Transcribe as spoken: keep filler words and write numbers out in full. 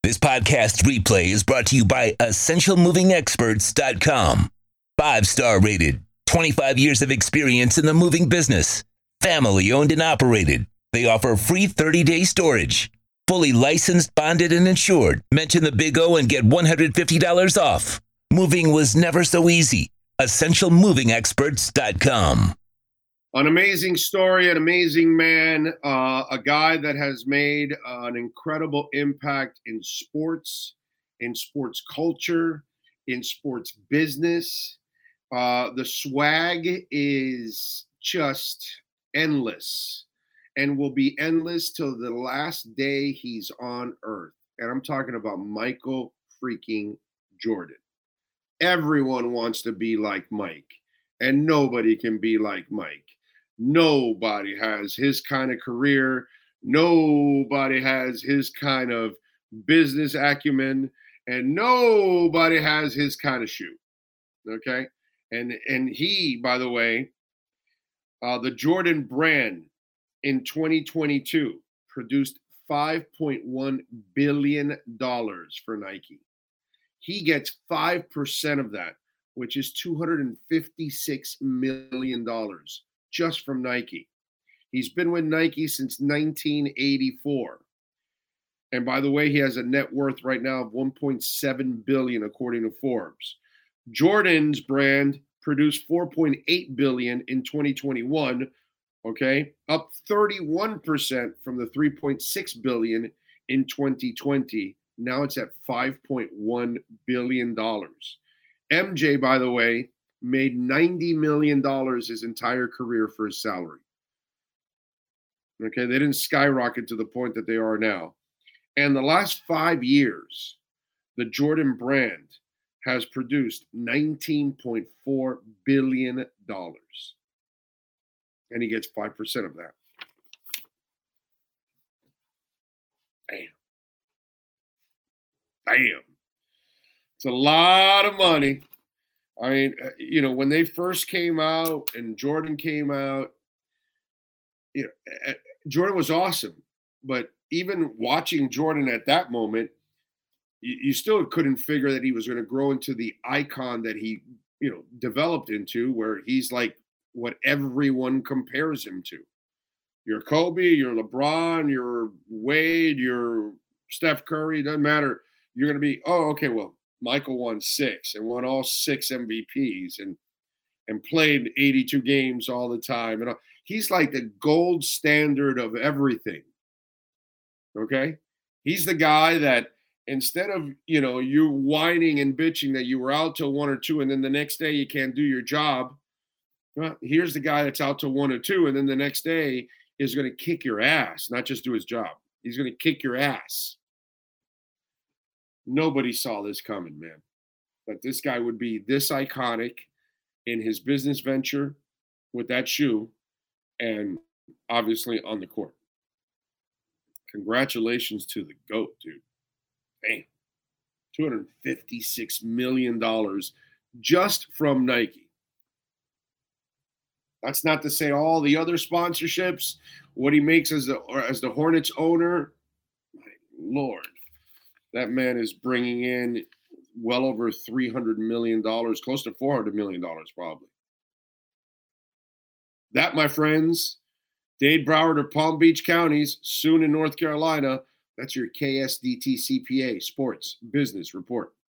This podcast replay is brought to you by essential moving experts dot com. Five-star rated, twenty-five years of experience in the moving business. Family owned and operated. They offer free thirty-day storage. Fully licensed, bonded, and insured. Mention the Big O and get one hundred fifty dollars off. Moving was never so easy. essential moving experts dot com. An amazing story, an amazing man, uh, a guy that has made uh, an incredible impact in sports, in sports culture, in sports business. Uh, the swag is just endless and will be endless till the last day he's on earth. And I'm talking about Michael freaking Jordan. Everyone wants to be like Mike, and nobody can be like Mike. Nobody has his kind of career. Nobody has his kind of business acumen, and nobody has his kind of shoe. Okay. And, and he, by the way, uh, the Jordan brand in twenty twenty-two produced five point one billion dollars for Nike. He gets five percent of that, which is two hundred fifty-six million dollars. Just from Nike. He's been with Nike since nineteen eighty-four. And by the way, he has a net worth right now of one point seven billion dollars according to Forbes. Jordan's brand produced four point eight billion dollars in twenty twenty-one, okay? Up thirty-one percent from the three point six billion dollars in twenty twenty. Now it's at five point one billion dollars. M J, by the way, made ninety million dollars his entire career for his salary. Okay, they didn't skyrocket to the point that they are now. And the last five years, the Jordan brand has produced nineteen point four billion dollars. And he gets five percent of that. Damn. Damn. It's a lot of money. I mean, you know, when they first came out and Jordan came out, you know, Jordan was awesome. But even watching Jordan at that moment, you, you still couldn't figure that he was going to grow into the icon that he, you know, developed into, where he's like what everyone compares him to. You're Kobe, you're LeBron, you're Wade, you're Steph Curry, doesn't matter. You're going to be, oh, okay, well, Michael won six and won all six M V Ps and and played eighty-two games all the time. And all. He's like the gold standard of everything. Okay? He's the guy that instead of, you know, you whining and bitching that you were out till one or two and then the next day you can't do your job, well, here's the guy that's out till one or two and then the next day is going to kick your ass, not just do his job. He's going to kick your ass. Nobody saw this coming, man. That this guy would be this iconic in his business venture with that shoe and obviously on the court. Congratulations to the GOAT, dude. Damn. two hundred fifty-six million dollars just from Nike. That's not to say all the other sponsorships, what he makes as the, as the Hornets owner. My Lord. That man is bringing in well over three hundred million dollars, close to four hundred million dollars probably. That, my friends, Dade, Broward, or Palm Beach counties, soon in North Carolina, that's your K S D T C P A Sports Business Report.